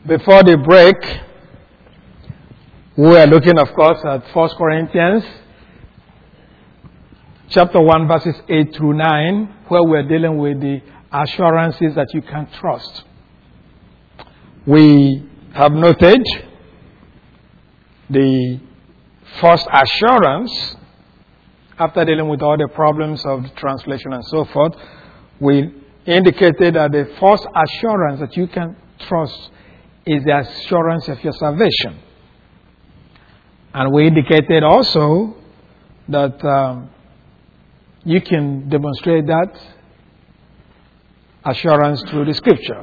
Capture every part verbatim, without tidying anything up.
Before the break, we are looking, of course, at First Corinthians chapter one, verses eight through nine, where we are dealing with the assurances that you can trust. We have noted the first assurance, after dealing with all the problems of the translation and so forth. We indicated that the first assurance that you can trust is the assurance of your salvation. And we indicated also that um, you can demonstrate that assurance through the scripture.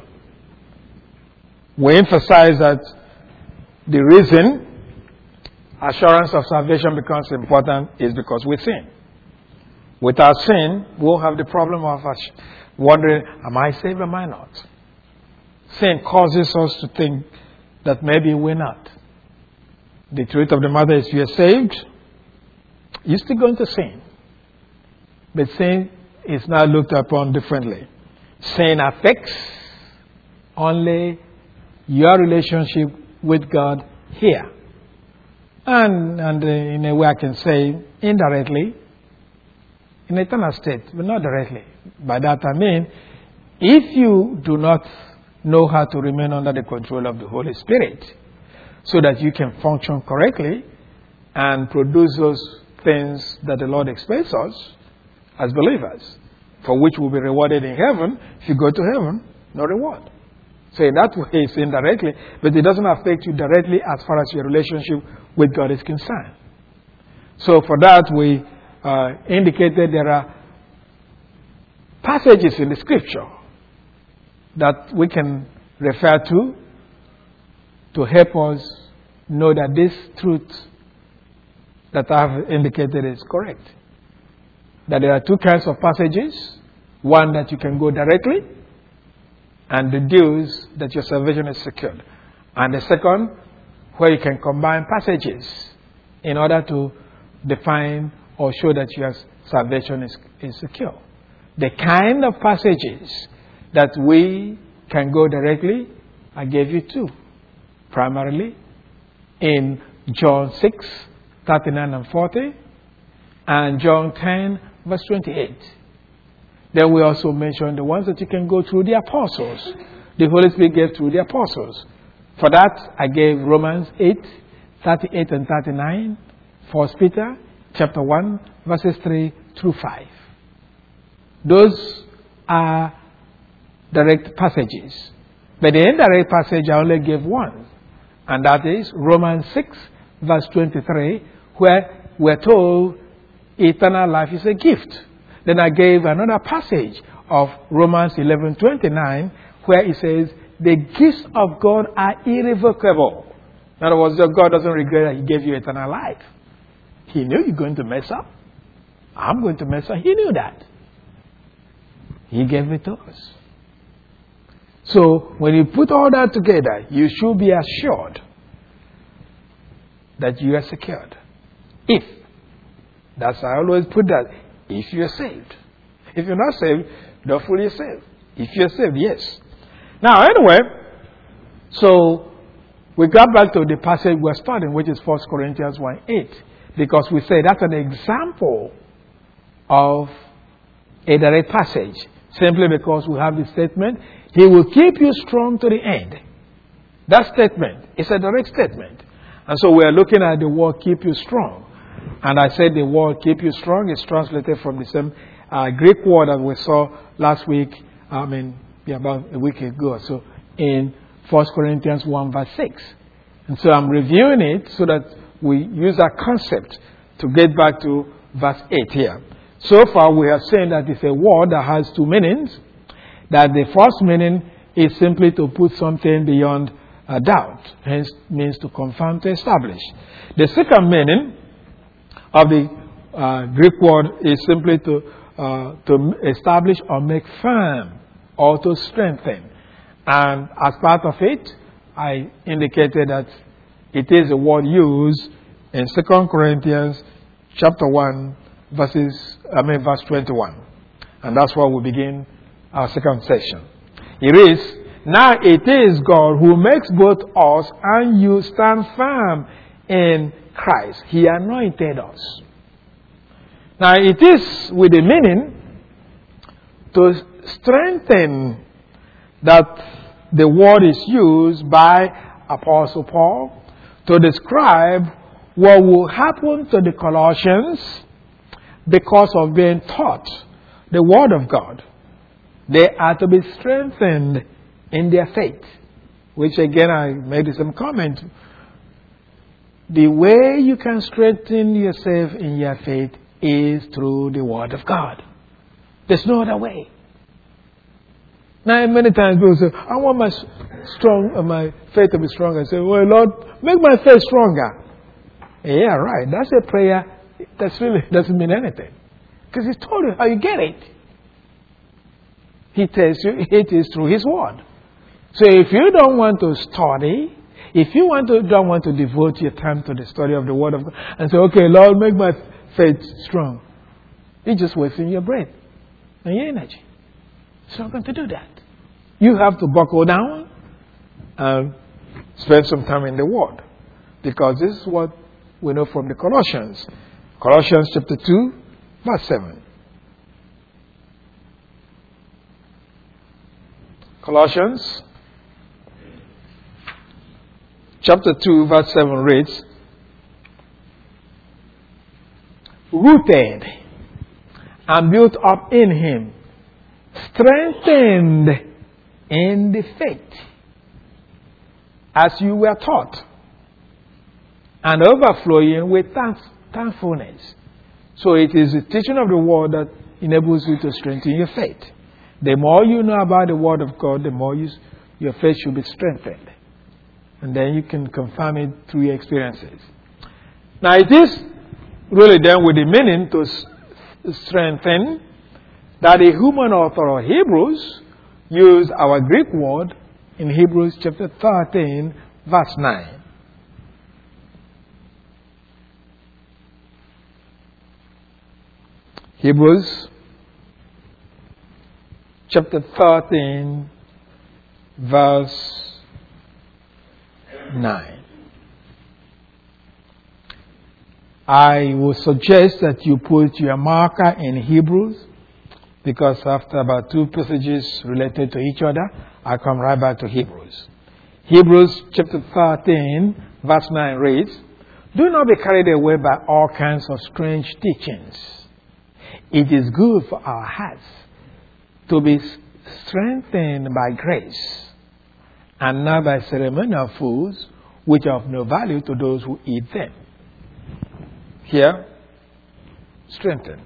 We emphasize that the reason assurance of salvation becomes important is because we sin. Without sin, we'll have the problem of wondering, am I saved or am I not? Sin causes us to think that maybe we're not. The truth of the matter is, you're saved, you're still going to sin. But sin is now looked upon differently. Sin affects only your relationship with God here. And, and uh, in a way I can say, indirectly, in eternal state, but not directly. By that I mean, if you do not know how to remain under the control of the Holy Spirit, so that you can function correctly and produce those things that the Lord expects us as believers, for which will be rewarded in heaven. If you go to heaven, no reward. So in that way, it's indirectly, but it doesn't affect you directly as far as your relationship with God is concerned. So for that, we uh, indicated there are passages in the scripture that we can refer to to help us know that this truth that I have indicated is correct. That there are two kinds of passages. One that you can go directly and deduce that your salvation is secured. And the second, where you can combine passages in order to define or show that your salvation is, is secure. The kind of passages that we can go directly, I gave you two. Primarily in John six, thirty-nine and forty, and John ten, verse twenty-eight. Then we also mentioned the ones that you can go through the apostles. The Holy Spirit gave through the apostles. For that, I gave Romans eight, thirty-eight and thirty-nine, First Peter chapter one, verses three through five. Those are direct passages. But the indirect passage, I only gave one. And that is Romans six, verse twenty-three, where we're told eternal life is a gift. Then I gave another passage of Romans eleven, twenty-nine, where it says, the gifts of God are irrevocable. In other words, God doesn't regret that He gave you eternal life. He knew you're going to mess up. I'm going to mess up. He knew that. He gave it to us. So, when you put all that together, you should be assured that you are secured. If, that's how I always put that, if you are saved. If you're not saved, don't fool yourself. If you're saved, yes. Now, anyway, so we got back to the passage we're studying, which is First Corinthians one, eight, because we say that's an example of a direct passage, simply because we have the statement, He will keep you strong to the end. That statement is a direct statement. And so we are looking at the word keep you strong. And I said the word keep you strong is translated from the same uh, Greek word that we saw last week, I mean, yeah, about a week ago. So in First Corinthians one, verse six. And so I'm reviewing it so that we use that concept to get back to verse eight here. So far we have seen that it's a word that has two meanings. That the first meaning is simply to put something beyond a doubt, hence means to confirm, to establish. The second meaning of the uh, Greek word is simply to uh, to establish or make firm or to strengthen. And as part of it, I indicated that it is a word used in Second Corinthians chapter one, verses I mean verse twenty-one, and that's where we begin our second section. It is now it is God who makes both us and you stand firm in Christ. He anointed us. Now it is with the meaning to strengthen that the word is used by Apostle Paul to describe what will happen to the Colossians because of being taught the Word of God. They are to be strengthened in their faith, which again I made some comment. The way you can strengthen yourself in your faith is through the Word of God. There's no other way. Now, many times people say, I want my strong, uh, my faith to be stronger. I say, well, Lord, make my faith stronger. Yeah, right. That's a prayer that really doesn't mean anything. Because He told you how you get it. He tells you it is through His Word. So if you don't want to study, if you want to, don't want to devote your time to the study of the Word of God and say, okay, Lord, make my faith strong, you're just wasting your breath and your energy. It's not going to do that. You have to buckle down and spend some time in the Word. Because this is what we know from the Colossians. Colossians chapter two, verse seven. Colossians chapter two, verse seven reads, rooted and built up in Him, strengthened in the faith, as you were taught, and overflowing with thanks, thankfulness. So it is the teaching of the Word that enables you to strengthen your faith. The more you know about the Word of God, the more you, your faith should be strengthened. And then you can confirm it through your experiences. Now it is really then with the meaning to s- strengthen that the human author of Hebrews used our Greek word in Hebrews chapter thirteen, verse nine. Hebrews chapter thirteen, verse nine. I would suggest that you put your marker in Hebrews, because after about two passages related to each other, I come right back to Hebrews. Hebrews chapter thirteen, verse nine reads, do not be carried away by all kinds of strange teachings. It is good for our hearts to be strengthened by grace, and not by ceremonial foods, which are of no value to those who eat them. Here, strengthen.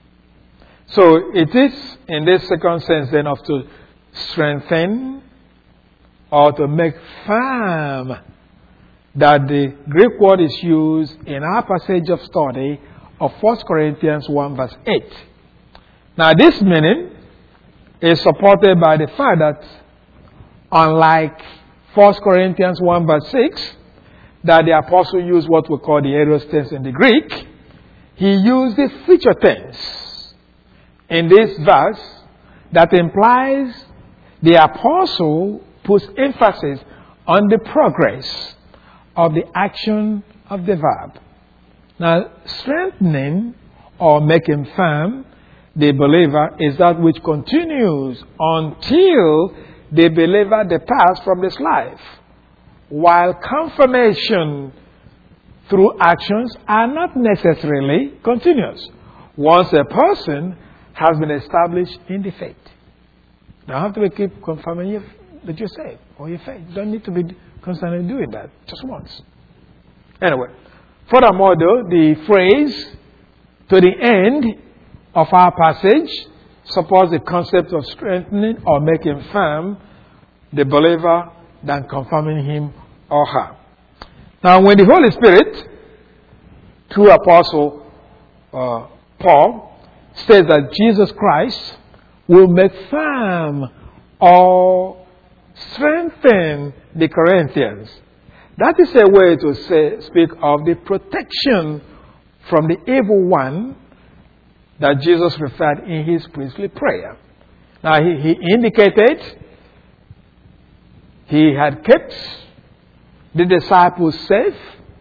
So it is in this second sense then of to strengthen or to make firm that the Greek word is used in our passage of study of First Corinthians one verse eight. Now this meaning is supported by the fact that unlike First Corinthians one verse six, that the apostle used what we call the aorist tense in the Greek, he used the future tense in this verse that implies the apostle puts emphasis on the progress of the action of the verb. Now, strengthening or making firm the believer is that which continues until the believer departs from this life, while confirmation through actions are not necessarily continuous once a person has been established in the faith. Now, you have to keep confirming your, that you're saved or your faith. You don't need to be constantly doing that just once. Anyway, furthermore, though, the phrase to the end of our passage supports the concept of strengthening or making firm the believer than confirming him or her. Now, when the Holy Spirit, through Apostle uh, Paul, says that Jesus Christ will make firm or strengthen the Corinthians, that is a way to say, speak of the protection from the evil one that Jesus referred in his priestly prayer. Now, he, he indicated He had kept the disciples safe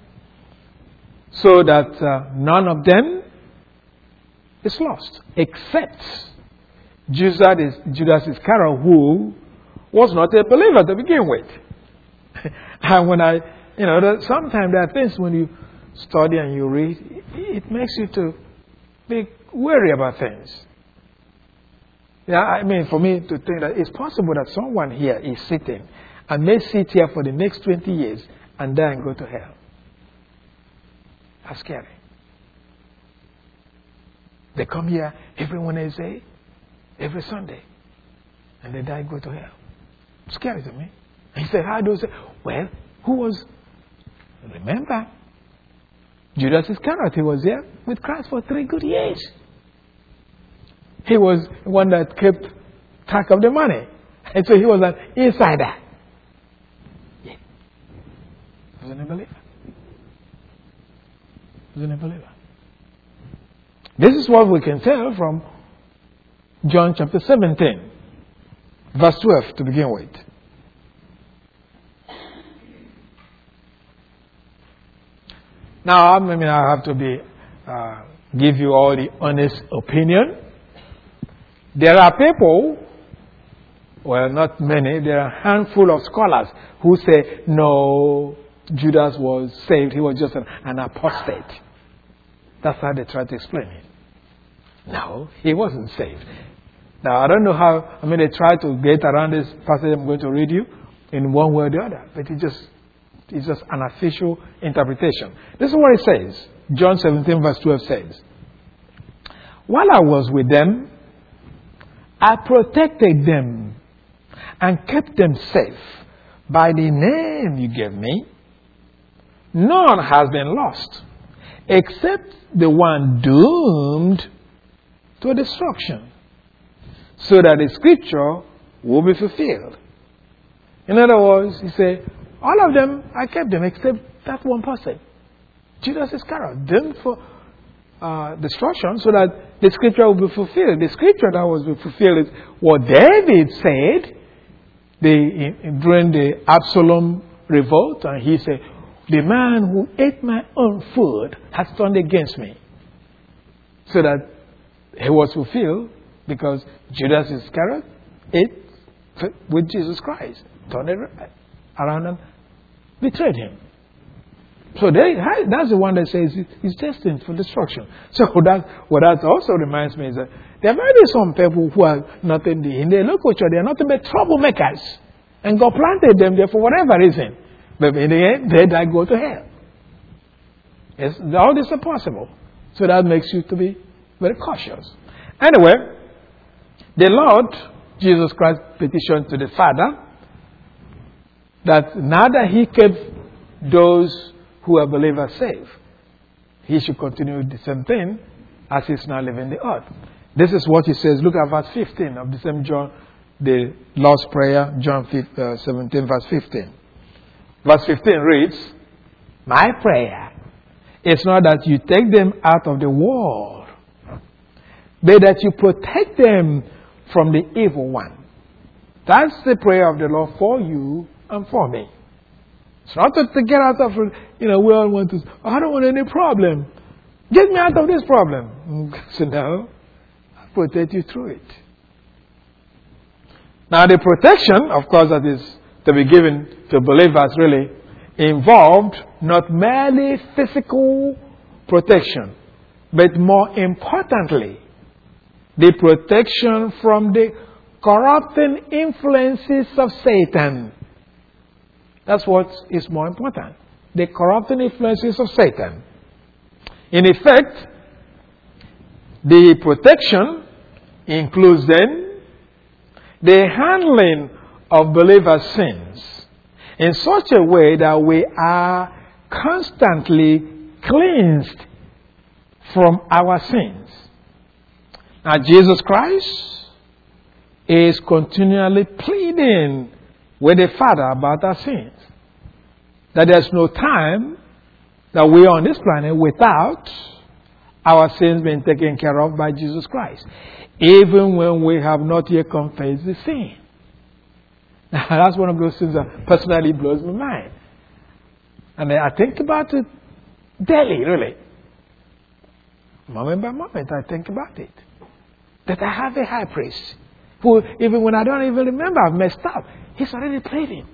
so that uh, none of them is lost, except Judas, Judas Iscariot, who was not a believer to begin with. And when I, you know, sometimes there are things when you study and you read, it makes you to be wary about things. Yeah, I mean, for me to think that it's possible that someone here is sitting and may sit here for the next twenty years and die and go to hell. That's scary. They come here every Wednesday, every Sunday, and they die and go to hell. Scary to me. And he said, how do you say? Well, who was, remember, Judas Iscariot, he was there with Christ for three good years. He was the one that kept track of the money. And so he was an insider. Yeah. He wasn't a believer. He wasn't a believer. This is what we can tell from John chapter seventeen, verse twelve to begin with. Now, I mean, I have to be uh, give you all the honest opinion. There are people, well, not many, there are a handful of scholars who say, no, Judas was saved. He was just an, an apostate. That's how they try to explain it. No, he wasn't saved. Now, I don't know how, I mean, they try to get around this passage I'm going to read you in one way or the other, but it just, it's just an official interpretation. This is what it says. John seventeen verse twelve says, while I was with them, I protected them and kept them safe by the name you gave me. None has been lost except the one doomed to destruction, so that the scripture will be fulfilled. In other words, he said, all of them, I kept them except that one person, Judas Iscariot, doomed for uh, destruction, so that the scripture will be fulfilled. The scripture that was fulfilled is what David said the, during the Absalom revolt, and he said, the man who ate my own food has turned against me. So that he was fulfilled because Judas Iscariot ate with Jesus Christ, turned it around and betrayed him. So they, that's the one that says he's destined for destruction. So that, what that also reminds me is that there may be some people who are not in the, in the local church, they are nothing but troublemakers. And God planted them there for whatever reason. But in the end, they die go to hell. It's, all this is possible. So that makes you to be very cautious. Anyway, the Lord, Jesus Christ, petitioned to the Father that now that he kept those who are believers safe, he should continue the same thing as he's now living the earth. This is what he says. Look at verse fifteen of the same John, the Lord's Prayer, John seventeen, verse fifteen. Verse fifteen reads, my prayer is not that you take them out of the world, but that you protect them from the evil one. That's the prayer of the Lord for you and for me. It's not to, to get out of, you know, we all want to, oh, I don't want any problem. Get me out of this problem. So now, I'll protect you through it. Now the protection, of course, that is to be given to believers really involved not merely physical protection, but more importantly, the protection from the corrupting influences of Satan. That's what is more important. The corrupting influences of Satan. In effect, the protection includes then the handling of believers' sins in such a way that we are constantly cleansed from our sins. Now, Jesus Christ is continually pleading with the Father about our sins. That there's no time that we are on this planet without our sins being taken care of by Jesus Christ, even when we have not yet confessed the sin. That's one of those things that personally blows my mind. And I think about it daily, really. Moment by moment, I think about it. That I have a high priest who, even when I don't even remember I've messed up, he's already pleading.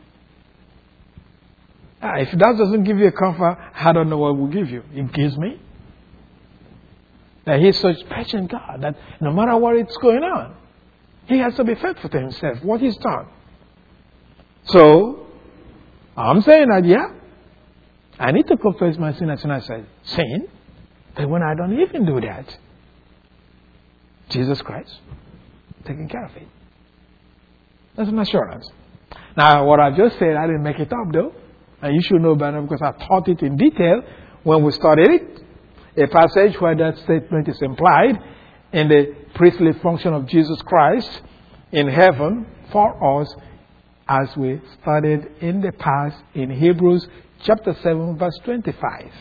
Ah, if that doesn't give you a comfort, I don't know what will give you. It gives me. That he's such patient God that no matter what is going on, he has to be faithful to himself, what he's done. So, I'm saying that, yeah, I need to confess my sin as soon as I sin. But when I don't even do that, Jesus Christ taking care of it. That's an assurance. Now, what I just said, I didn't make it up though. And you should know better because I taught it in detail when we studied it. A passage where that statement is implied in the priestly function of Jesus Christ in heaven for us, as we studied in the past in Hebrews chapter seven, verse twenty-five.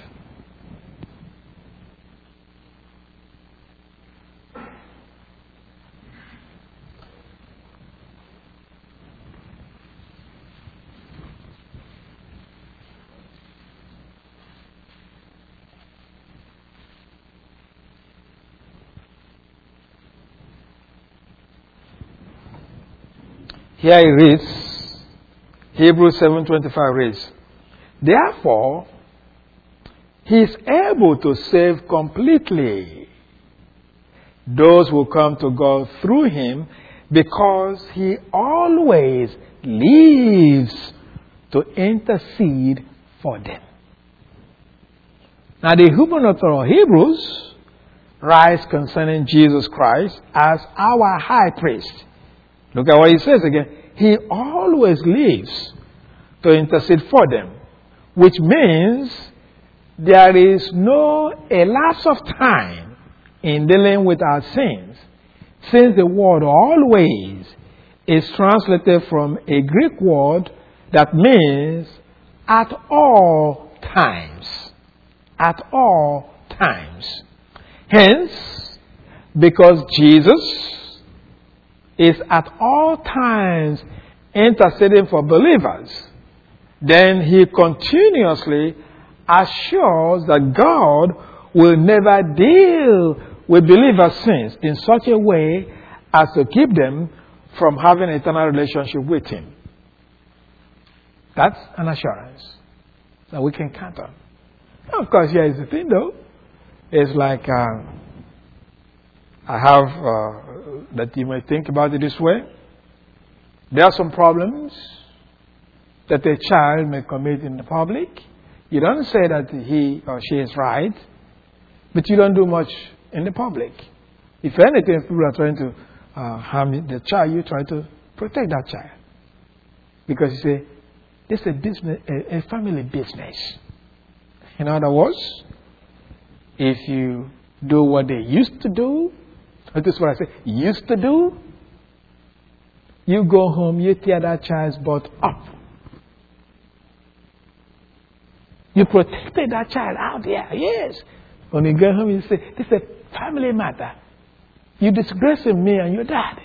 Here it reads, Hebrews seven twenty-five reads, therefore, he is able to save completely those who come to God through him, because he always lives to intercede for them. Now the Hebrew author of Hebrews writes concerning Jesus Christ as our high priest. Look at what he says again. He always lives to intercede for them, which means there is no elapse of time in dealing with our sins, since the word always is translated from a Greek word that means at all times. At all times. Hence, because Jesus is at all times interceding for believers, then he continuously assures that God will never deal with believers' sins in such a way as to keep them from having an eternal relationship with him. That's an assurance that we can count on. Of course, here is the thing though. It's like uh, I have, uh, that you may think about it this way. There are some problems that a child may commit in the public. You don't say that he or she is right, but you don't do much in the public. If anything, if people are trying to uh, harm the child, you try to protect that child. Because you say, this is a business, a, a family business. In other words, if you do what they used to do, this is what I say, used to do, you go home, you tear that child's butt up. You protected that child out there, yes. When you go home, you say, this is a family matter. You're disgracing me and your dad.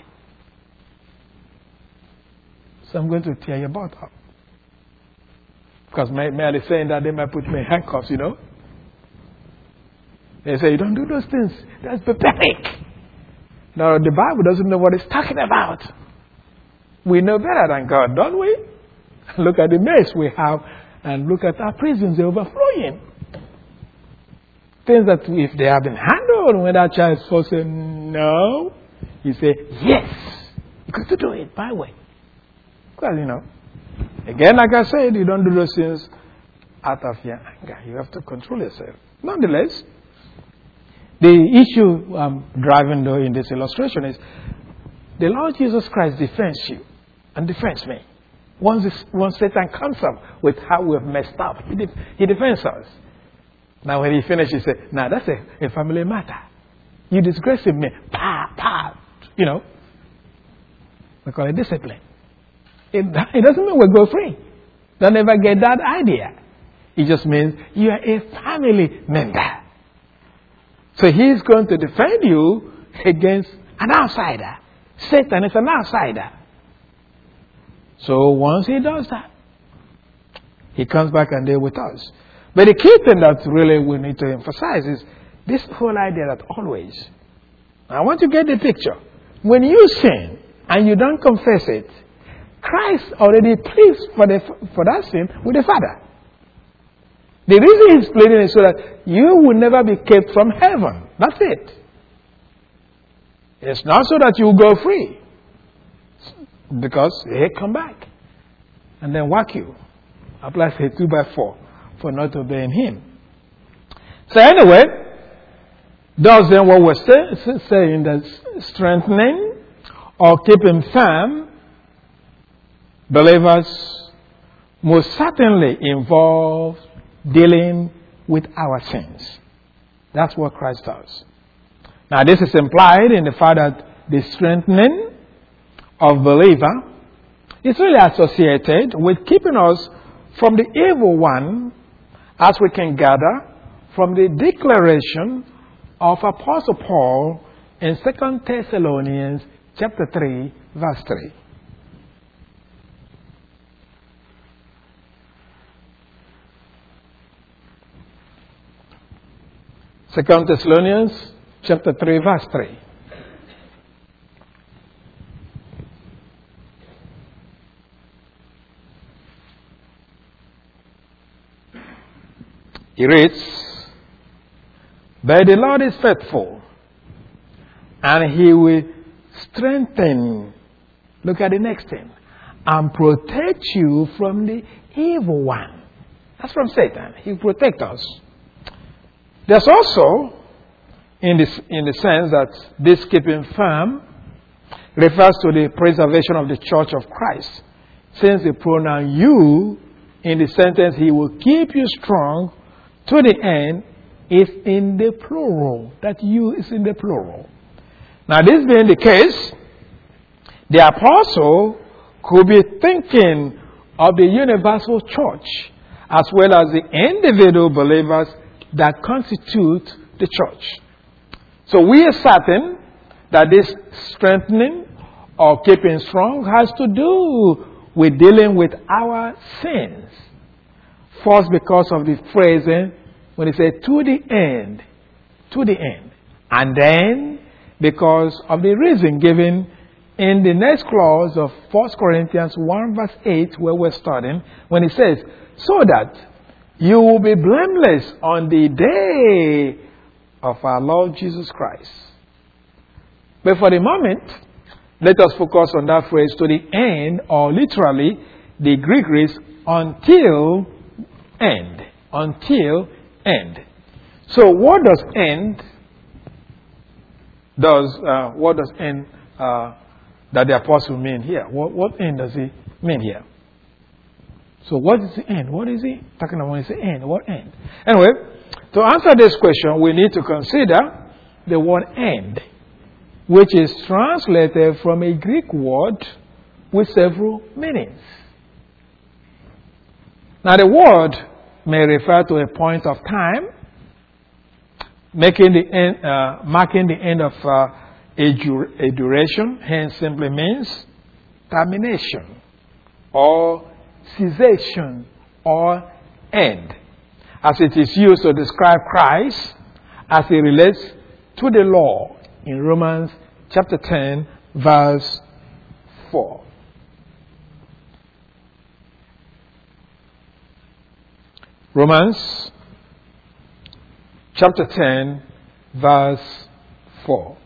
So I'm going to tear your butt up. Because merely saying that, they might put me in handcuffs, you know. They say, you don't do those things. That's pathetic. Now, the Bible doesn't know what it's talking about. We know better than God, don't we? Look at the mess we have and look at our prisons, they're overflowing. Things that if they have been handled, when that child is supposed to say no, you say, yes, you got to do it my way. Because, you know, again, like I said, you don't do those things out of your anger. You have to control yourself. Nonetheless, the issue I'm driving though in this illustration is the Lord Jesus Christ defends you and defends me. Once, this, once Satan comes up with how we have messed up, he, def- he defends us. Now when he finishes, he says, now that's a, a family matter. You disgracing me. Pa, pa. You know. We call it discipline. It, it doesn't mean we go free. Don't ever get that idea. It just means you are a family member. So he's going to defend you against an outsider. Satan is an outsider. So once he does that, he comes back and deals with us. But the key thing that really we need to emphasize is this whole idea that always, I want to get the picture. When you sin and you don't confess it, Christ already pleads for, the, for that sin with the Father. The reason he's pleading is so that you will never be kept from heaven. That's it. It's not so that you go free. Because he'll come back and then whack you. Apply say two by four for not obeying him. So anyway, thus then what we're say, saying that strengthening or keeping firm believers most certainly involve dealing with our sins. That's what Christ does. Now this is implied in the fact that the strengthening of believer is really associated with keeping us from the evil one, as we can gather from the declaration of Apostle Paul in Second Thessalonians chapter three, verse three. Second Thessalonians chapter three, verse three. He reads, "But the Lord is faithful, and he will strengthen," look at the next thing, "and protect you from the evil one." That's from Satan. He will protect us. There's also, in, this, in the sense that this keeping firm refers to the preservation of the church of Christ, since the pronoun you in the sentence, "he will keep you strong to the end," is in the plural. That you is in the plural. Now, this being the case, the apostle could be thinking of the universal church as well as the individual believers that constitute the church. So we are certain that this strengthening or keeping strong has to do with dealing with our sins. First, because of the phrasing when he said to the end, to the end. And then because of the reason given in the next clause of First Corinthians one verse eight, where we're starting, when he says, so that you will be blameless on the day of our Lord Jesus Christ. But for the moment, let us focus on that phrase, to the end, or literally, the Greek reads, until end. Until end. So what does end, does, uh, what does end, uh, that the apostle mean here? What, what end does he mean here? So what is the end? What is he talking about when he says end? What end? Anyway, to answer this question, we need to consider the word end, which is translated from a Greek word with several meanings. Now, the word may refer to a point of time, making the end, uh, marking the end of uh, a, dur- a duration, hence simply means termination or cessation or end, as it is used to describe Christ as he relates to the law in Romans chapter ten, verse four. Romans chapter ten, verse four.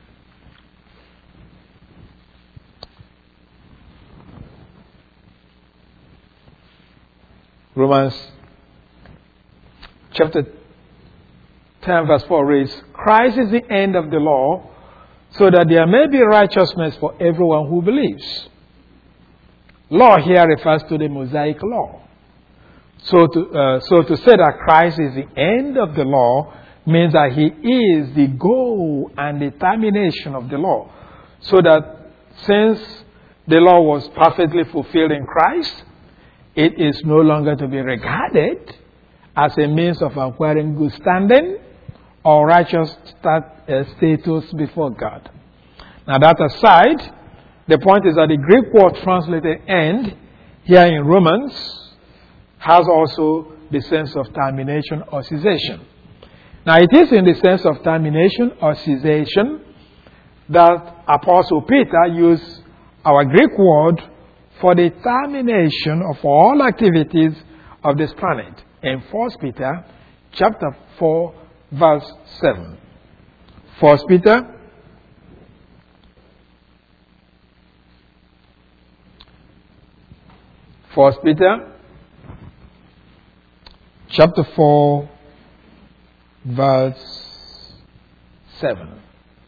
Romans chapter ten, verse four reads, Christ is the end of the law, so that there may be righteousness for everyone who believes. Law here refers to the Mosaic law. So to, uh, so to say that Christ is the end of the law means that he is the goal and the termination of the law. So that since the law was perfectly fulfilled in Christ, it is no longer to be regarded as a means of acquiring good standing or righteous stat, uh, status before God. Now that aside, The point is that the Greek word translated end here in Romans has also the sense of termination or cessation. Now it is in the sense of termination or cessation that Apostle Peter used our Greek word for the termination of all activities of this planet in First Peter chapter four verse seven. First Peter First Peter chapter four verse seven.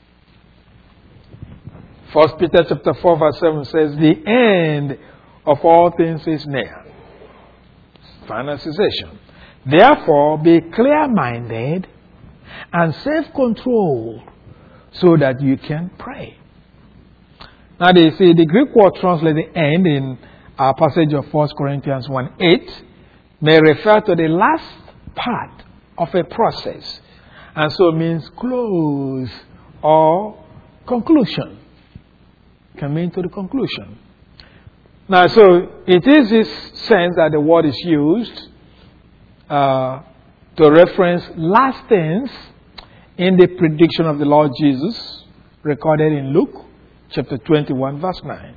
First Peter chapter four verse seven says, the end of all things is near. Final cessation. Therefore, be clear-minded and self-controlled so that you can pray. Now, they say the Greek word translated end in our passage of First Corinthians one eight may refer to the last part of a process, and so means close or conclusion. Can mean to the conclusion. Now, so it is this sense that the word is used uh, to reference last things in the prediction of the Lord Jesus recorded in Luke chapter twenty-one verse nine.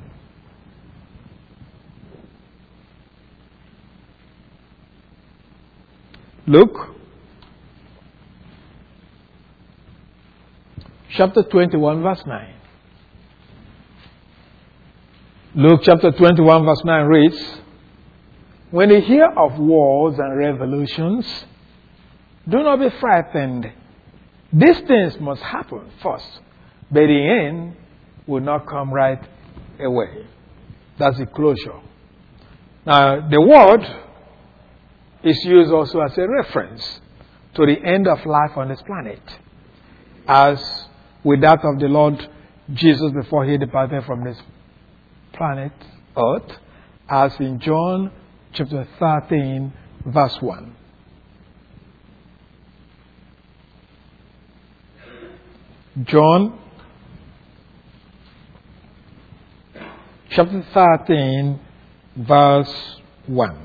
Luke chapter twenty-one verse nine. Luke chapter twenty-one verse nine reads, when you hear of wars and revolutions, do not be frightened. These things must happen first, but the end will not come right away. That's the closure. Now, the word is used also as a reference to the end of life on this planet, as with that of the Lord Jesus before he departed from this planet Earth, as in John chapter thirteen verse one. John chapter thirteen verse one.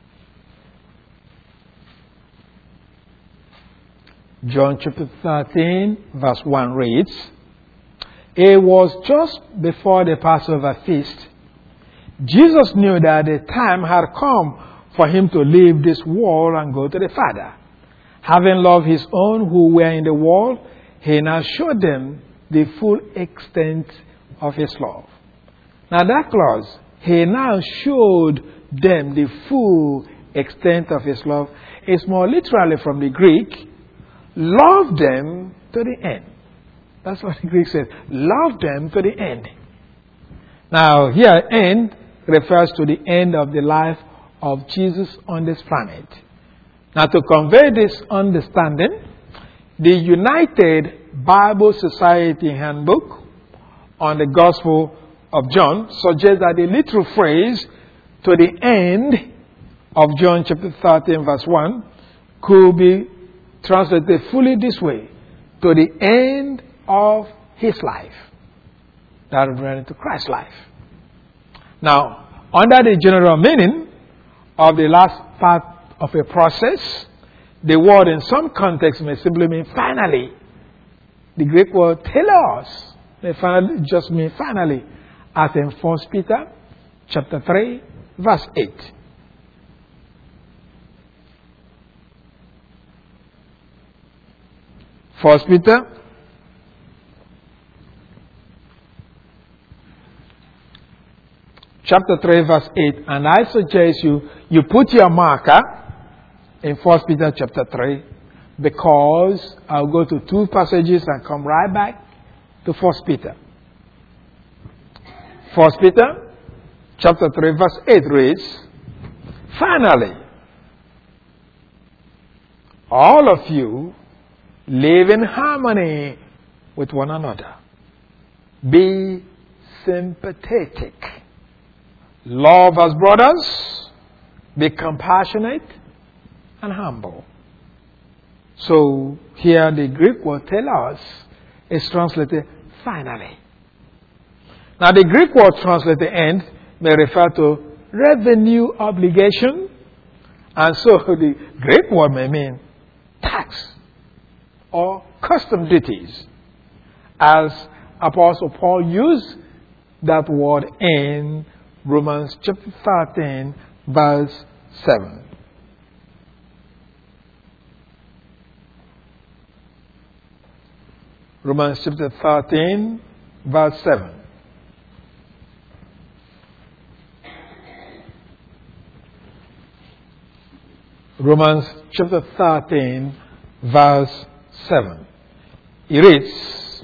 John chapter thirteen verse one reads, it was just before the Passover feast. Jesus knew that the time had come for him to leave this world and go to the Father. Having loved his own who were in the world, he now showed them the full extent of his love. Now that clause, he now showed them the full extent of his love, is more literally from the Greek, love them to the end. That's what the Greek says. Love them to the end. Now, here, end refers to the end of the life of Jesus on this planet. Now, to convey this understanding, the United Bible Society Handbook on the Gospel of John suggests that the literal phrase, to the end of John chapter thirteen verse one, could be translated fully this way: to the end of his life. That referring to Christ's life. Now, under the general meaning of the last part of a process, the word in some contexts may simply mean finally. The Greek word telos may finally just mean finally, as in First Peter chapter three verse eight. First Peter chapter three verse eight, and I suggest you you put your marker in First Peter chapter three, because I'll go to two passages and come right back to First Peter. First Peter chapter three verse eight reads, finally, all of you live in harmony with one another. Be sympathetic. Love as brothers. Be compassionate and humble. So here the Greek word telos is translated finally. Now, the Greek word translated end may refer to revenue obligation, and so the Greek word may mean tax or custom duties, as Apostle Paul used that word in Romans chapter thirteen, verse seven. Romans chapter thirteen, verse seven. Romans chapter thirteen, verse seven. It reads,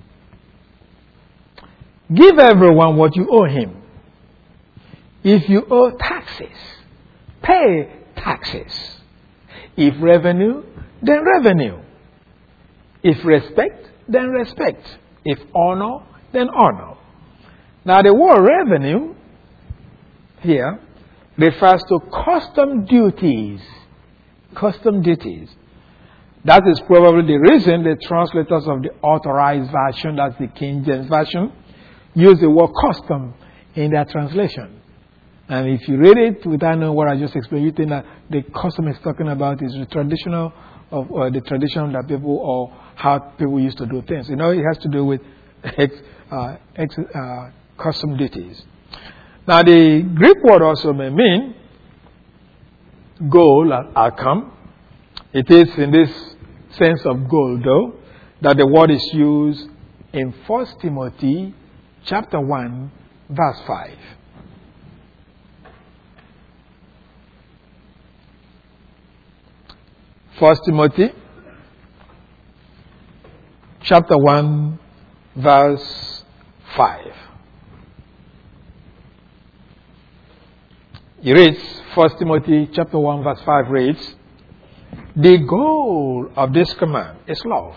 "Give everyone what you owe him. If you owe taxes, pay taxes. If revenue, then revenue. If respect, then respect. If honor, then honor." Now, the word revenue here refers to custom duties. Custom duties. That is probably the reason the translators of the Authorized Version, that's the King James Version, use the word custom in their translation. And if you read it without knowing what I just explained, you think that the custom is talking about is the traditional of uh, the tradition that people or how people used to do things. You know, it has to do with ex, uh, ex, uh, custom duties. Now, the Greek word also may mean goal and outcome. It is in this sense of goal, though, that the word is used in First Timothy chapter one, verse five. First Timothy chapter one, verse five. It reads, First Timothy chapter one, verse five reads, "The goal of this command is love."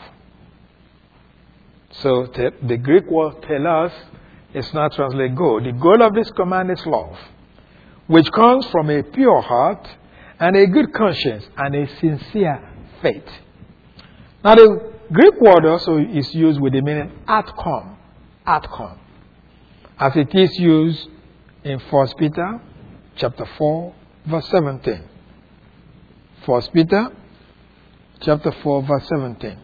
So the Greek word telos is not translated goal. The goal of this command is love, which comes from a pure heart and a good conscience and a sincere faith. Now, the Greek word also is used with the meaning outcome, outcome, as it is used in First Peter chapter four, verse seventeen. First Peter chapter four, verse seventeen.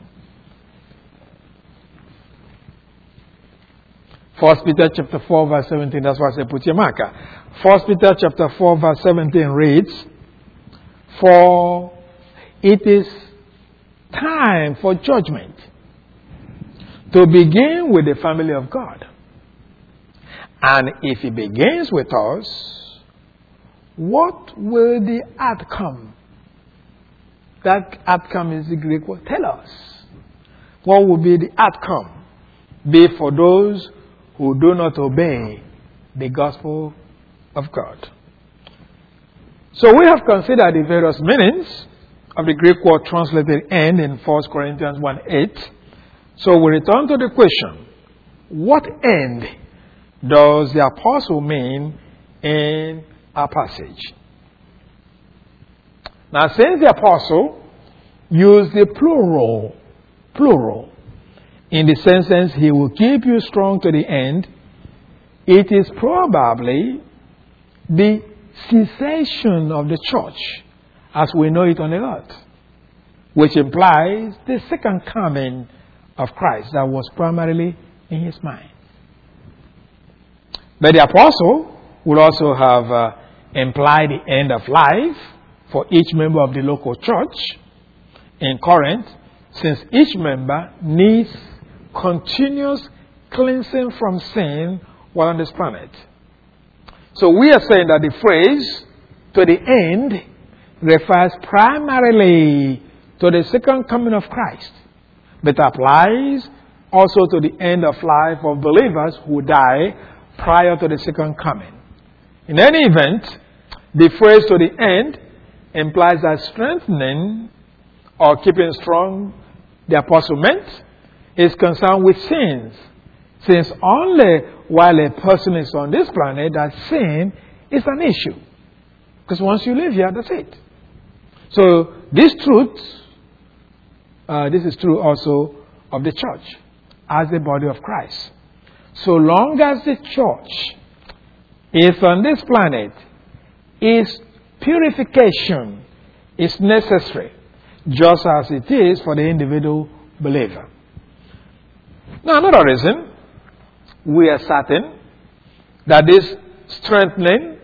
First Peter chapter four, verse seventeen. That's why I say put your marker. First Peter chapter four, verse seventeen reads, "For it is time for judgment to begin with the family of God. And if it begins with us, what will the outcome?" That outcome is the Greek word. Tell us. What will be the outcome? Be for those who do not obey the gospel of God. So we have considered the various meanings of the Greek word translated end in First Corinthians one eight. So we return to the question, what end does the apostle mean in our passage? Now, since the apostle used the plural, plural, in the sentence, "He will keep you strong to the end," it is probably the cessation of the church as we know it on the earth, which implies the second coming of Christ that was primarily in his mind. But the apostle would also have uh, implied the end of life for each member of the local church in Corinth, since each member needs continuous cleansing from sin while on this planet. So we are saying that the phrase "to the end" refers primarily to the second coming of Christ, but applies also to the end of life of believers who die prior to the second coming. In any event, the phrase "to the end" implies that strengthening or keeping strong the apostle meant is concerned with sins, since only while a person is on this planet that sin is an issue. Because once you live here, that's it. So this truth, uh, this is true also of the church as the body of Christ. So long as the church is on this planet, its purification is necessary, just as it is for the individual believer. Now, another reason we are certain that this strengthening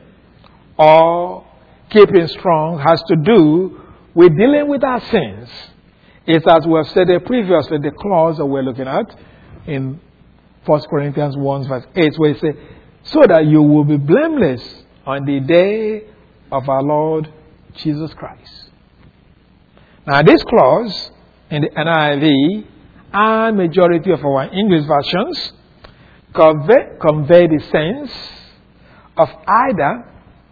or keeping strong has to do with dealing with our sins is, as we have stated previously, the clause that we're looking at in First Corinthians one verse eight, where it says, so that you will be blameless on the day of our Lord Jesus Christ. Now, this clause in the N I V and majority of our English versions convey, convey the sense of either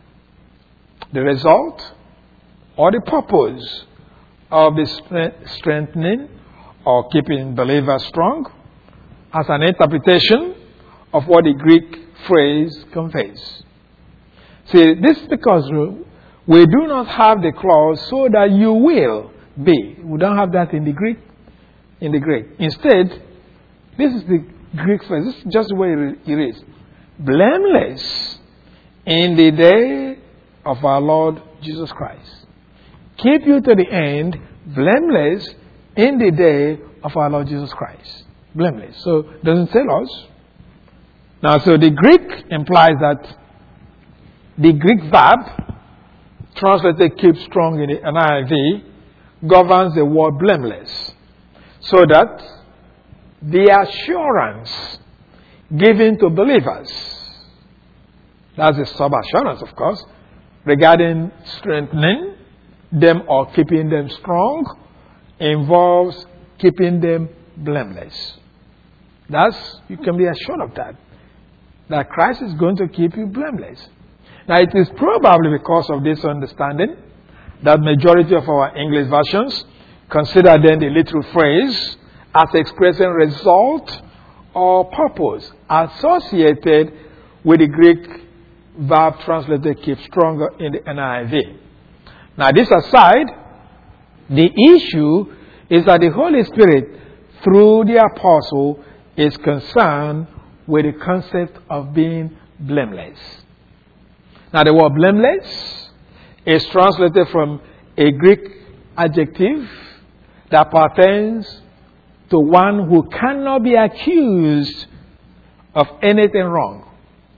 the result or the purpose of the strengthening or keeping believers strong as an interpretation of what the Greek phrase conveys. See, this is because we do not have the clause so that you will be. We don't have that in the Greek. In the Greek. Instead, this is the Greek phrase. This is just the way it is. Blameless in the day of our Lord Jesus Christ. Keep you to the end, blameless in the day of our Lord Jesus Christ. Blameless. So, it doesn't say us. Now, so the Greek implies that the Greek verb, translated keep strong in the N I V, governs the word blameless. So that the assurance given to believers, that's a sub-assurance, of course, regarding strengthening them or keeping them strong, involves keeping them blameless. That's, you can be assured of that, that Christ is going to keep you blameless. Now, it is probably because of this understanding that majority of our English versions consider then the literal phrase as expressing result or purpose associated with the Greek verb translated keep stronger in the N I V. Now, this aside, the issue is that the Holy Spirit, through the apostle, is concerned with the concept of being blameless. Now, the word blameless is translated from a Greek adjective that pertains to one who cannot be accused of anything wrong.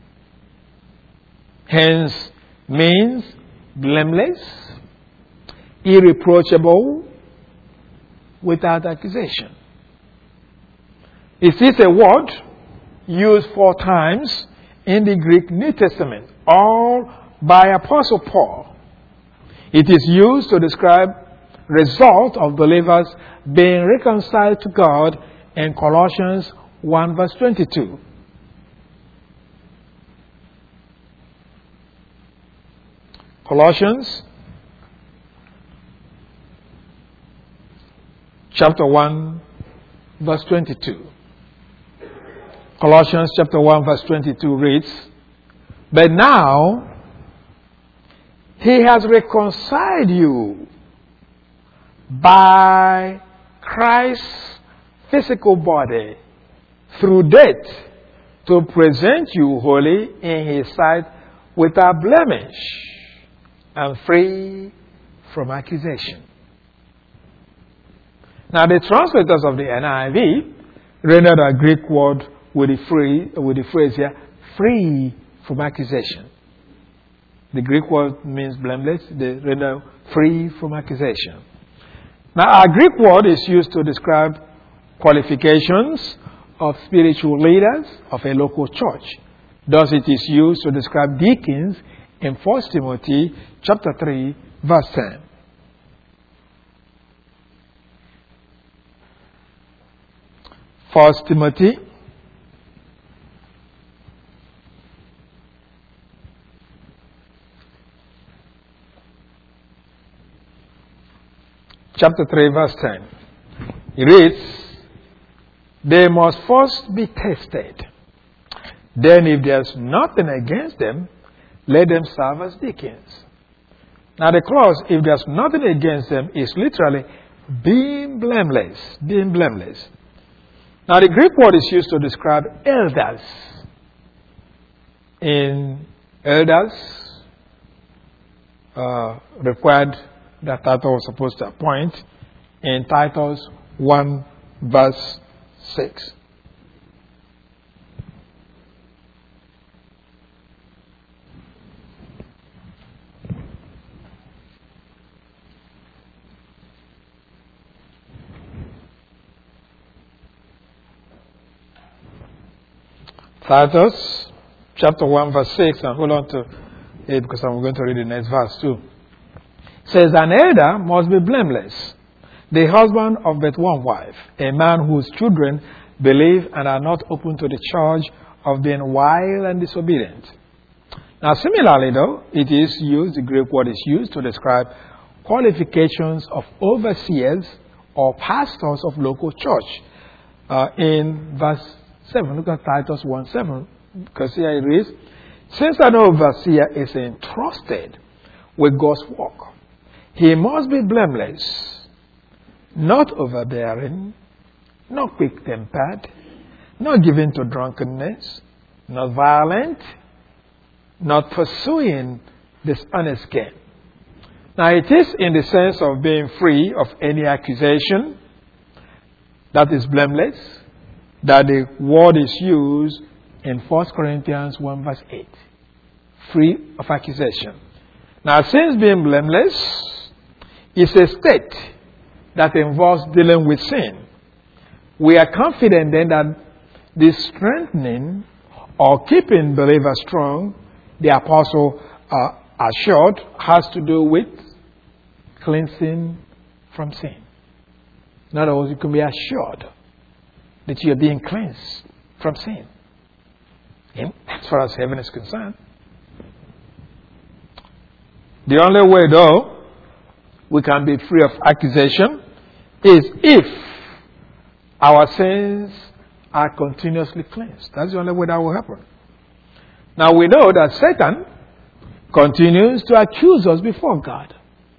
Hence, means blameless, irreproachable, without accusation. It is a word used four times in the Greek New Testament, all by Apostle Paul. It is used to describe result of believers being reconciled to God in Colossians one verse twenty-two. Colossians chapter one verse twenty-two. Colossians chapter one verse twenty-two reads, but now he has reconciled you by Christ's physical body through death to present you holy in his sight without blemish and free from accusation. Now, the translators of the N I V rendered a Greek word with the, free, with the phrase here, free from accusation. The Greek word means blameless. They render free from accusation. Now, our Greek word is used to describe qualifications of spiritual leaders of a local church. Thus, it is used to describe deacons in First Timothy chapter three, verse ten. First Timothy chapter three, verse ten. It reads, they must first be tested. Then if there's nothing against them, let them serve as deacons. Now the clause, if there's nothing against them, is literally being blameless. Being blameless. Now, the Greek word is used to describe elders. In elders, uh, required that title was supposed to appoint in Titus one, verse six. Titus chapter one, verse six, and hold on to it because I'm going to read the next verse too. It says, an elder must be blameless, the husband of but one wife, a man whose children believe and are not open to the charge of being wild and disobedient. Now, similarly, though, it is used, the Greek word is used to describe qualifications of overseers or pastors of local church. Uh, in verse seven, look at Titus one seven, because here it reads, since an overseer is entrusted with God's work, he must be blameless, not overbearing, not quick-tempered, not given to drunkenness, not violent, not pursuing dishonest gain. Now, it is in the sense of being free of any accusation, that is blameless, that the word is used in First Corinthians one, verse eight. Free of accusation. Now, since being blameless is a state that involves dealing with sin, we are confident then that the strengthening or keeping believers strong, the apostle uh, assured, has to do with cleansing from sin. In other words, you can be assured that you are being cleansed from sin. And as far as heaven is concerned. The only way, though, we can be free of accusation is if our sins are continuously cleansed. That's the only way that will happen. Now, we know that Satan continues to accuse us before God.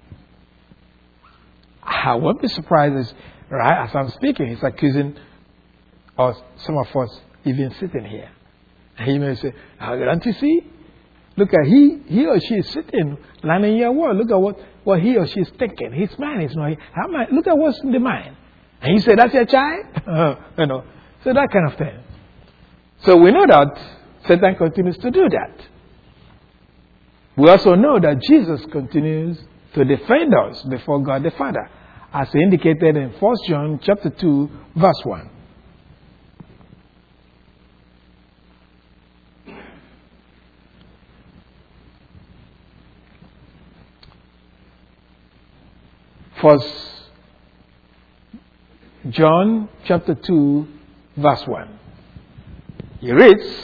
I won't be surprised as, right, as I'm speaking, he's accusing us, some of us, even sitting here. And he may say, oh, don't you see? Look at he, he or she is sitting, learning your word. Look at what, what he or she is thinking. His mind is not here. How am I, look at what's in the mind. And you say, that's your child? you know, so that kind of thing. So we know that Satan continues to do that. We also know that Jesus continues to defend us before God the Father, as indicated in First John chapter two, verse one. First John chapter two, verse one. He reads,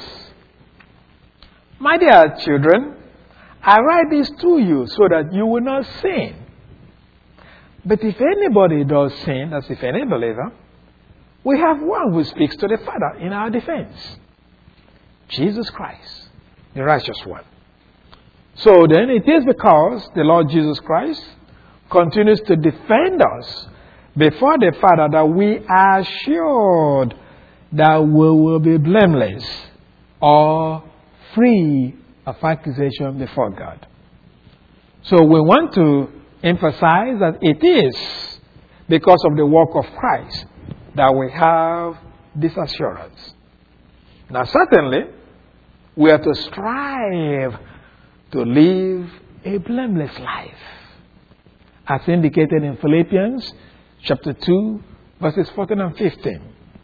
my dear children, I write this to you so that you will not sin. But if anybody does sin, as if any believer, we have one who speaks to the Father in our defense, Jesus Christ, the righteous one. So then it is because the Lord Jesus Christ continues to defend us before the Father that we are assured that we will be blameless or free of accusation before God. So we want to emphasize that it is because of the work of Christ that we have this assurance. Now, certainly, we are to strive to live a blameless life, as indicated in Philippians chapter two, verses fourteen and fifteen.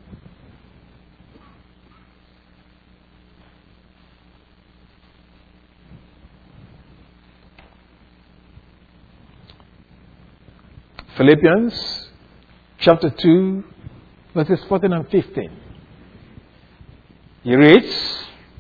Philippians chapter two, verses fourteen and fifteen. He reads,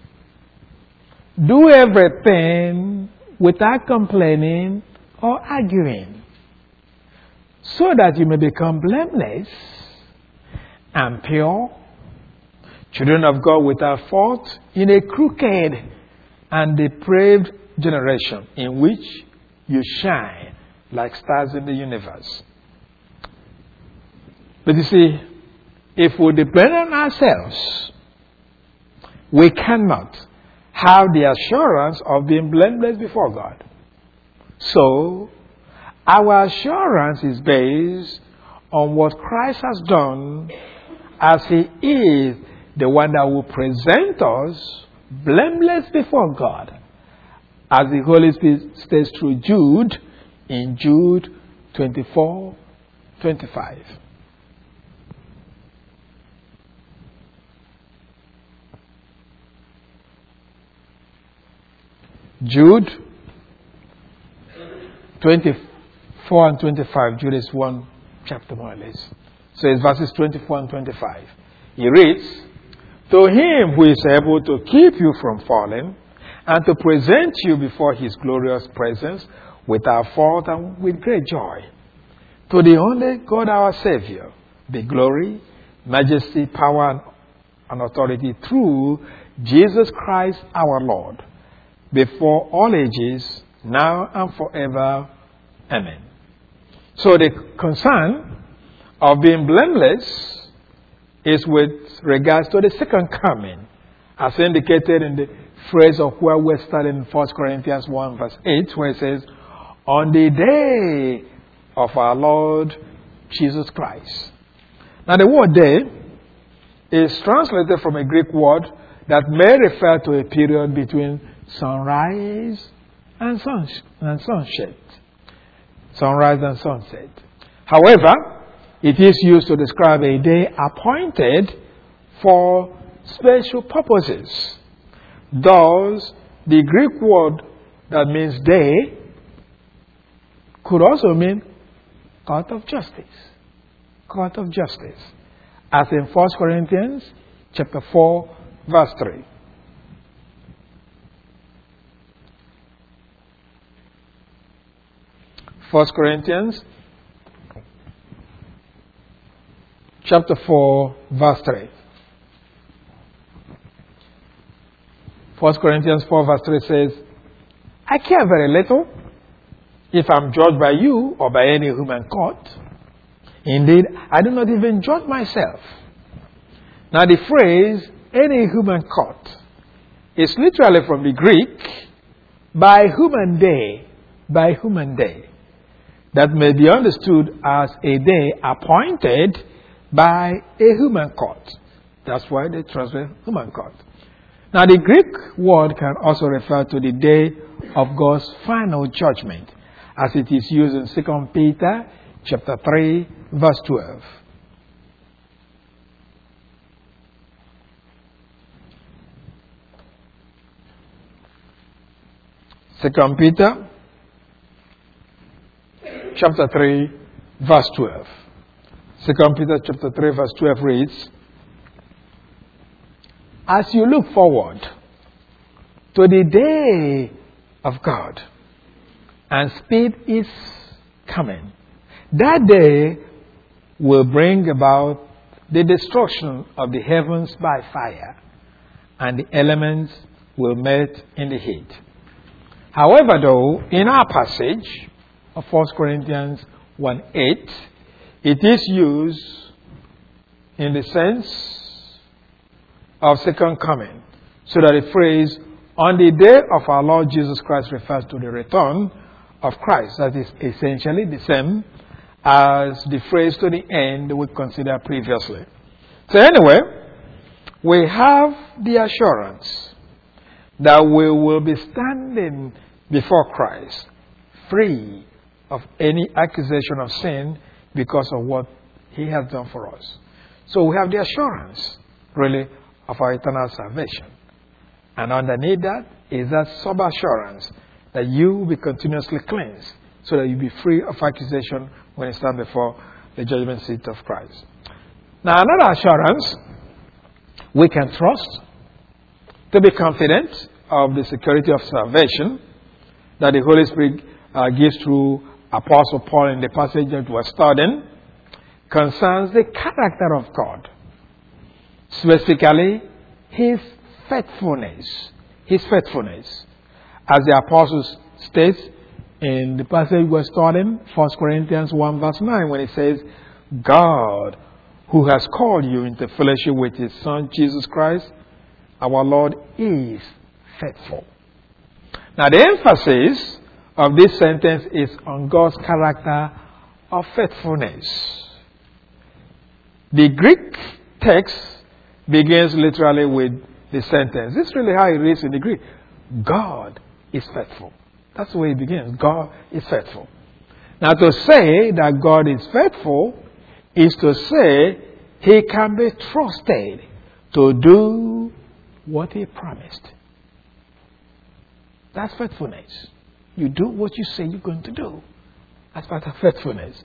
do everything without complaining or arguing, so that you may become blameless and pure, children of God without fault, in a crooked and depraved generation, in which you shine like stars in the universe. But you see, if we depend on ourselves, we cannot have the assurance of being blameless before God. So, our assurance is based on what Christ has done, as He is the one that will present us blameless before God, as the Holy Spirit states through Jude in Jude twenty-four twenty-five. Jude twenty-four and twenty-five. Jude is one chapter more or less. So it's verses twenty-four and twenty-five. He reads, "To Him who is able to keep you from falling and to present you before His glorious presence without fault and with great joy. To the only God our Savior, be glory, majesty, power, and authority through Jesus Christ our Lord, before all ages, now and forever. Amen." So the concern of being blameless is with regards to the second coming, as indicated in the phrase of where we're studying in First Corinthians one verse eight, where it says, "On the day of our Lord Jesus Christ." Now the word "day" is translated from a Greek word that may refer to a period between sunrise and, sun, and sunset. Sunrise and sunset. However, it is used to describe a day appointed for special purposes. Thus, the Greek word that means day could also mean court of justice. Court of justice. As in First Corinthians chapter four, verse three. First Corinthians chapter four, verse three. First Corinthians four, verse three says, "I care very little if I'm judged by you or by any human court. Indeed, I do not even judge myself." Now the phrase, "any human court," is literally from the Greek, by human day, by human day. That may be understood as a day appointed by a human court. That's why they translate human court. Now the Greek word can also refer to the day of God's final judgment, as it is used in Second Peter chapter three, verse twelve. Second Peter chapter three, verse twelve. Second Peter chapter three, verse twelve reads, "As you look forward to the day of God and speed its coming, that day will bring about the destruction of the heavens by fire, and the elements will melt in the heat." However, though, in our passage of First Corinthians one eight, it is used in the sense of second coming, so that the phrase "on the day of our Lord Jesus Christ" refers to the return of Christ. That is essentially the same as the phrase "to the end" we considered previously. So anyway, we have the assurance that we will be standing before Christ free of any accusation of sin because of what He has done for us. So we have the assurance, really, of our eternal salvation. And underneath that is that sub-assurance that you will be continuously cleansed, so that you'll be free of accusation when you stand before the judgment seat of Christ. Now, another assurance we can trust to be confident of the security of salvation that the Holy Spirit uh, gives through Apostle Paul in the passage that we're studying concerns the character of God. Specifically, His faithfulness. His faithfulness. As the Apostle states in the passage we're studying, First Corinthians one verse nine, when it says, "God, who has called you into fellowship with his Son, Jesus Christ, our Lord, is faithful. Now, the emphasis of this sentence is on God's character of faithfulness. The Greek text begins literally with the sentence. This is really how it reads in the Greek. God is faithful. That's the way it begins. God is faithful. Now, to say that God is faithful is to say he can be trusted to do what he promised. That's faithfulness. You do what you say you're going to do. That's part of faithfulness.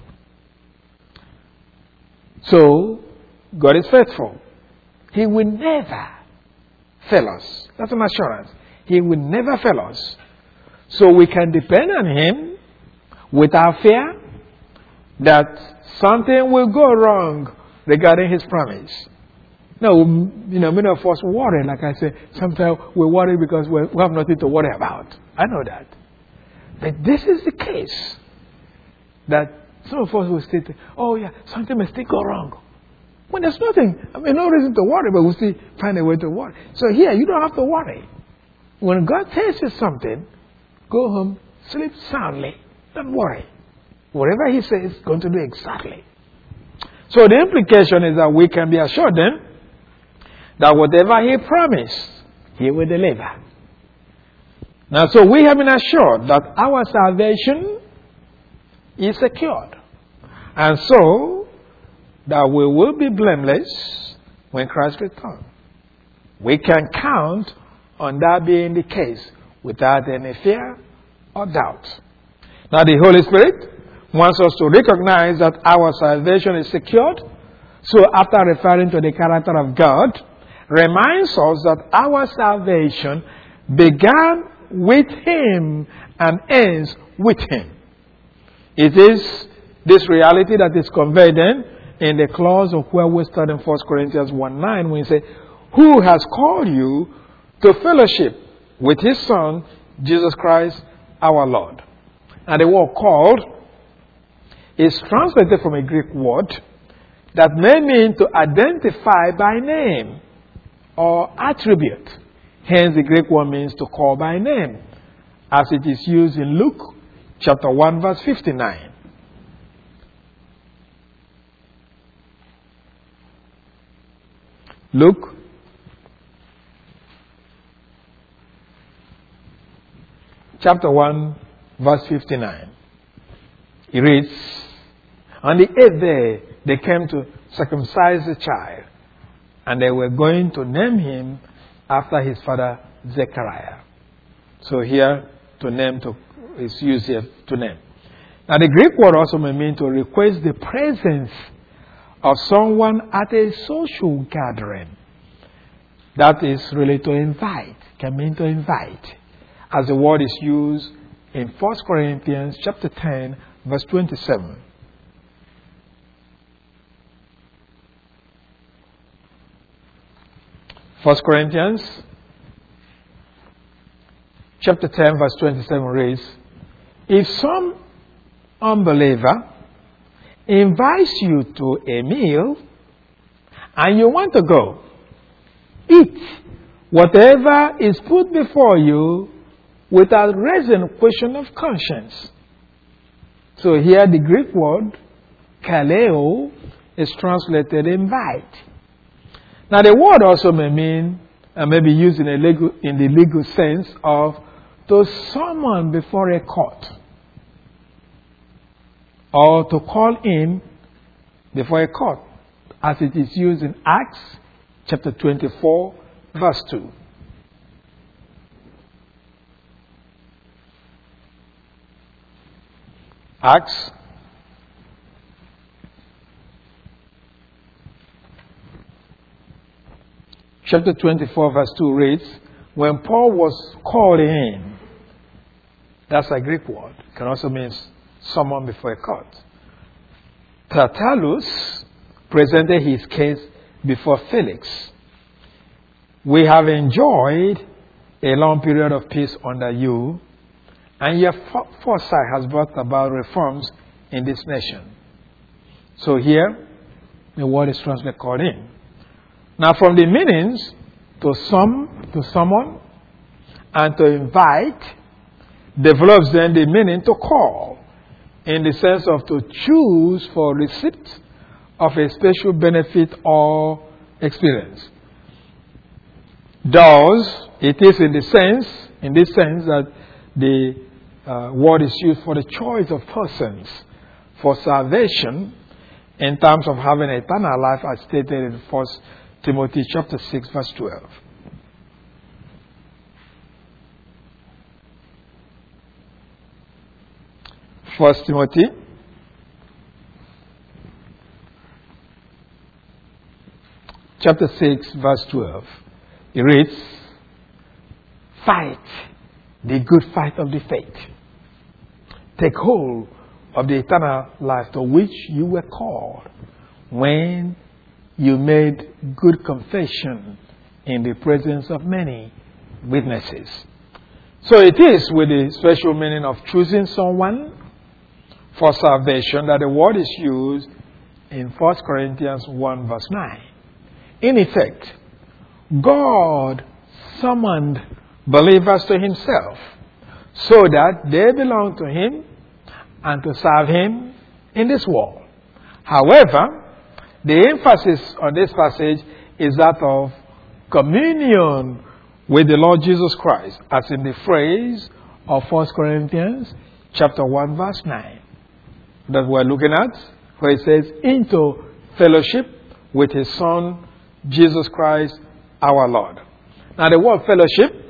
So, God is faithful. He will never fail us. That's an assurance. He will never fail us. So we can depend on him without fear that something will go wrong regarding his promise. No, you know, many of us worry. Like I said, sometimes we worry because we have nothing to worry about. I know that. But this is the case that some of us will say, oh yeah, something may still go wrong. When there's nothing, I mean, no reason to worry, but we'll still find a way to worry. So here, you don't have to worry. When God tells you something, go home, sleep soundly, don't worry. Whatever he says, he's going to do exactly. So the implication is that we can be assured then that whatever he promised, he will deliver. Now, so we have been assured that our salvation is secured. And so, that we will be blameless when Christ returns. We can count on that being the case without any fear or doubt. Now, the Holy Spirit wants us to recognize that our salvation is secured. So, after referring to the character of God, reminds us that our salvation began with him and ends with him. It is this reality that is conveyed then in the clause of where we start in First Corinthians one nine when he says, who has called you to fellowship with his Son, Jesus Christ, our Lord. And the word called is translated from a Greek word that may mean to identify by name or attribute. Hence, the Greek word means to call by name, as it is used in Luke chapter one, verse fifty-nine. Luke chapter one, verse fifty-nine. It reads, on the eighth day, they came to circumcise the child, and they were going to name him after his father Zechariah. So here, to name to, is used here to name. Now the Greek word also may mean to request the presence of someone at a social gathering. That is really to invite, can mean to invite, as the word is used in First Corinthians chapter ten, verse twenty-seven. First Corinthians chapter ten, verse twenty-seven reads, if some unbeliever invites you to a meal and you want to go, eat whatever is put before you without raising question of conscience. So here the Greek word kaleo is translated invite. Now the word also may mean, and may be used in, a legal, in the legal sense of to summon before a court, or to call in before a court, as it is used in Acts chapter twenty-four, verse two. Acts chapter twenty-four, verse two reads, when Paul was called in, that's a Greek word, can also mean someone before a court. Tertullus presented his case before Felix. We have enjoyed a long period of peace under you, and your foresight has brought about reforms in this nation. So here, the word is translated called in. Now from the meanings, to some, to someone, and to invite, develops then the meaning to call, in the sense of to choose for receipt of a special benefit or experience. Thus, it is in the sense, in this sense that the uh, word is used for the choice of persons for salvation in terms of having eternal life, as stated in First Timothy chapter six, verse twelve. First Timothy chapter six, verse twelve. It reads, "Fight the good fight of the faith. Take hold of the eternal life to which you were called when you made good confession in the presence of many witnesses." So it is with the special meaning of choosing someone for salvation that the word is used in First Corinthians one, verse nine. In effect, God summoned believers to himself so that they belong to him and to serve him in this world. However, the emphasis on this passage is that of communion with the Lord Jesus Christ, as in the phrase of First Corinthians chapter one, verse nine, that we're looking at, where it says, into fellowship with his Son, Jesus Christ, our Lord. Now, the word fellowship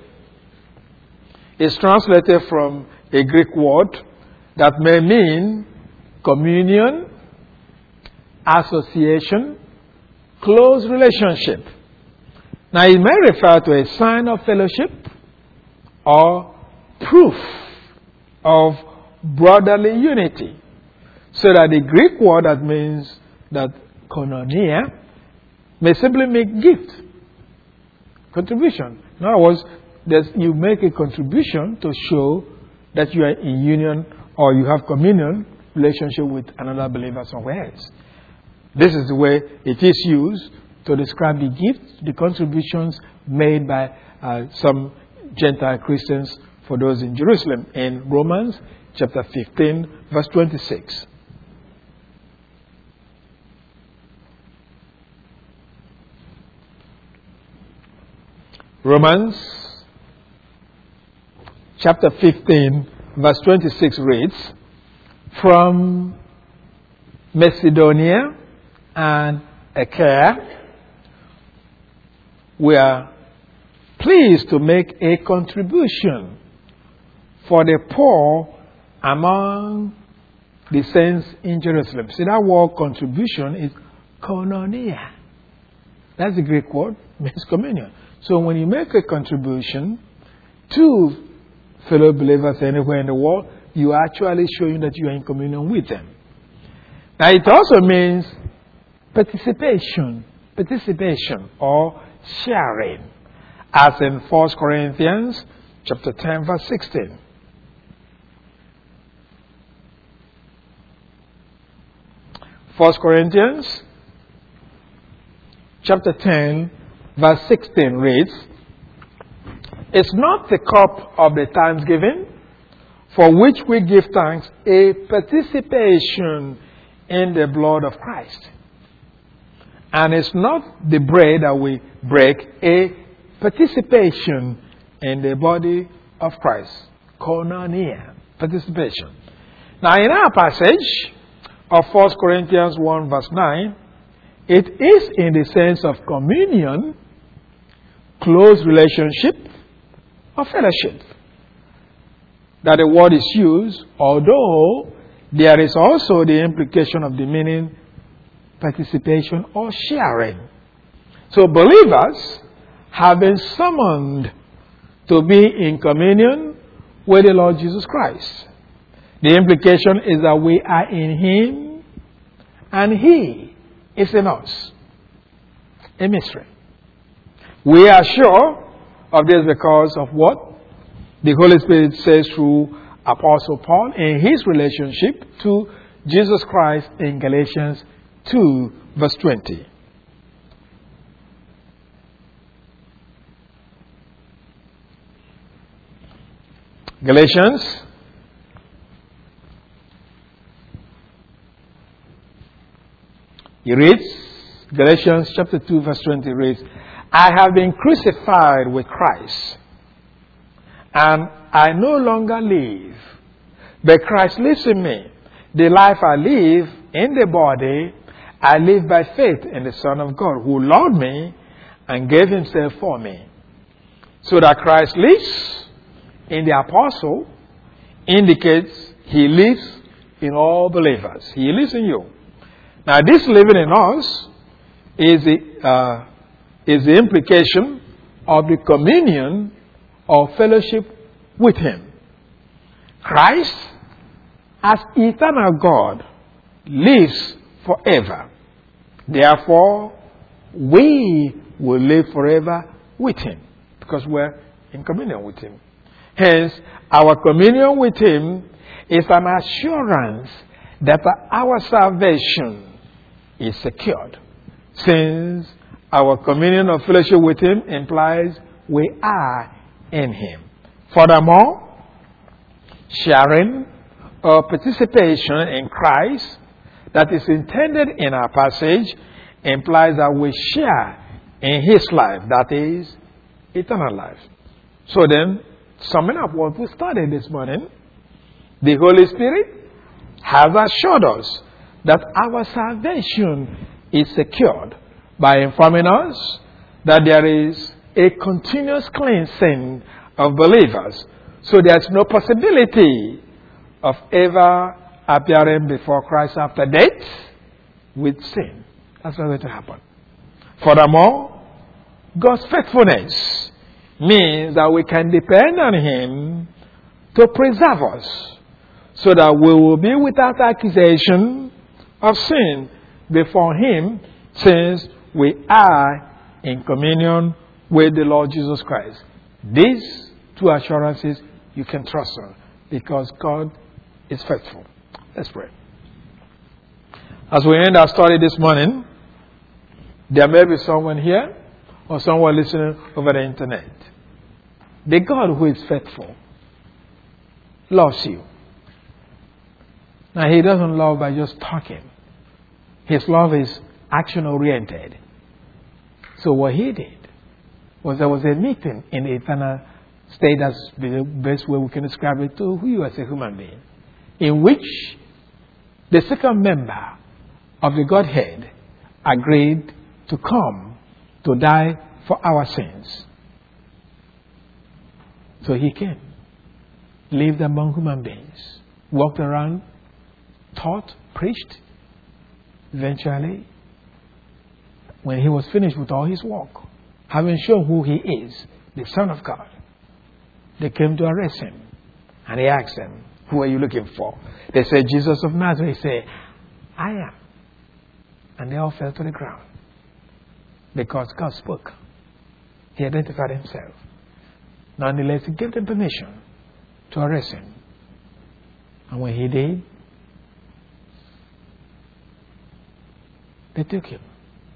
is translated from a Greek word that may mean communion, association, close relationship. Now, it may refer to a sign of fellowship or proof of brotherly unity. So that the Greek word that means that koinonia may simply mean gift, contribution. In other words, you make a contribution to show that you are in union or you have communion relationship with another believer somewhere else. This is the way it is used to describe the gifts, the contributions made by uh, some Gentile Christians for those in Jerusalem in Romans chapter fifteen, verse twenty-six. Romans chapter fifteen, verse twenty-six reads, "From Macedonia and Achaia, we are pleased to make a contribution for the poor among the saints in Jerusalem." See, that word contribution is koinonia. That's the Greek word, means communion. So when you make a contribution to fellow believers anywhere in the world, you are actually showing that you are in communion with them. Now, it also means participation, participation or sharing, as in First Corinthians chapter ten, verse sixteen. First Corinthians chapter ten, verse sixteen reads, "Is not the cup of the thanksgiving, for which we give thanks, a participation in the blood of Christ? And is not the bread that we break a participation in the body of Christ?" Koinonia, participation. Now, in our passage of First Corinthians one, verse nine, it is in the sense of communion, close relationship, or fellowship that the word is used, although there is also the implication of the meaning participation or sharing. So believers have been summoned to be in communion with the Lord Jesus Christ. The implication is that we are in Him and He is in us. A mystery. We are sure of this because of what the Holy Spirit says through Apostle Paul in his relationship to Jesus Christ in Galatians two, verse twenty. Galatians He reads, Galatians chapter two, verse twenty reads, I have been crucified with Christ, and I no longer live, but Christ lives in me. The life I live in the body, I live by faith in the Son of God, who loved me and gave himself for me. So that Christ lives in the apostle indicates he lives in all believers. He lives in you. Now, this living in us is the, uh, is the implication of the communion or fellowship with him. Christ, as eternal God, lives forever. Therefore, we will live forever with him because we're in communion with him. Hence, our communion with him is an assurance that our salvation is secured, since our communion of fellowship with him implies we are in him. Furthermore, sharing or participation in Christ that is intended in our passage implies that we share in his life, that is, eternal life. So then, summing up what we studied this morning, the Holy Spirit has assured us that our salvation is secured by informing us that there is a continuous cleansing of believers. So there's no possibility of ever appearing before Christ after death with sin. That's not going to happen. Furthermore, God's faithfulness means that we can depend on him to preserve us so that we will be without accusation of sin before him, since we are in communion with the Lord Jesus Christ. These two assurances you can trust on because God is faithful. Let's pray. As we end our study this morning, there may be someone here or someone listening over the internet. The God who is faithful loves you. Now, he doesn't love by just talking. His love is action-oriented. So what he did was there was a meeting in the eternal state, that's the best way we can describe it to you as a human being, in which the second member of the Godhead agreed to come to die for our sins. So he came, lived among human beings, walked around, taught, preached. Eventually, when he was finished with all his work, having shown who he is, the Son of God, they came to arrest him. And he asked them, who are you looking for? They said, Jesus of Nazareth. He said, I am. And they all fell to the ground because God spoke. He identified himself. Nonetheless, he gave them permission to arrest him. And when he did, they took him,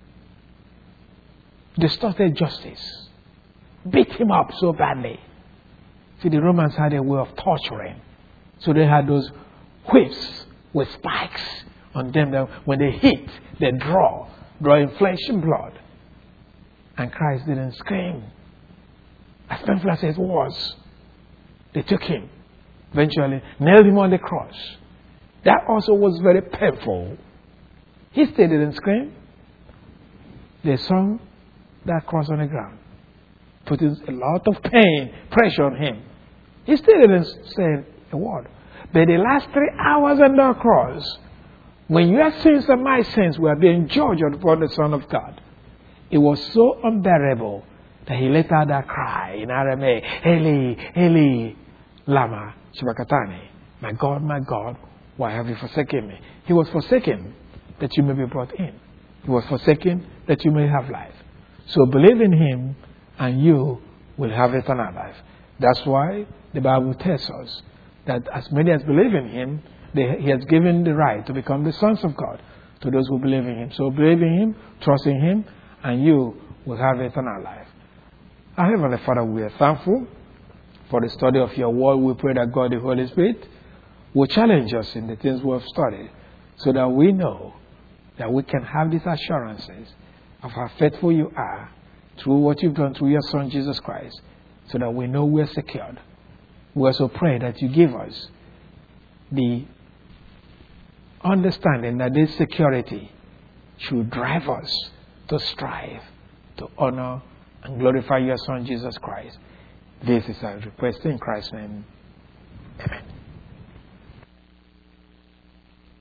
distorted justice, beat him up so badly. See, the Romans had a way of torturing. So they had those whips with spikes on them that when they hit, they draw, drawing flesh and blood. And Christ didn't scream. As painful as it was, they took him, eventually nailed him on the cross. That also was very painful. He still didn't scream. They swung that cross on the ground, putting a lot of pain, pressure on him. He still didn't say a word. But the last three hours on the cross, when your sins and my sins were being judged upon the Son of God, it was so unbearable that he let out that cry in Aramaic, Eli, Eli, lama sabachthani. My God, my God, why have you forsaken me? He was forsaken that you may be brought in. He was forsaken that you may have life. So believe in him and you will have eternal life. That's why the Bible tells us that as many as believe in him, they, he has given the right to become the sons of God. to those who believe in him. So believe in him, trust in him, and you will have eternal life. Our Heavenly Father, we are thankful for the study of your word. We pray that God, the Holy Spirit, will challenge us in the things we have studied so that we know that we can have these assurances of how faithful you are through what you've done through your Son, Jesus Christ, so that we know we're secured. We also pray that you give us the understanding that this security should drive us to strive to honor and glorify your Son, Jesus Christ. This is our request in Christ's name.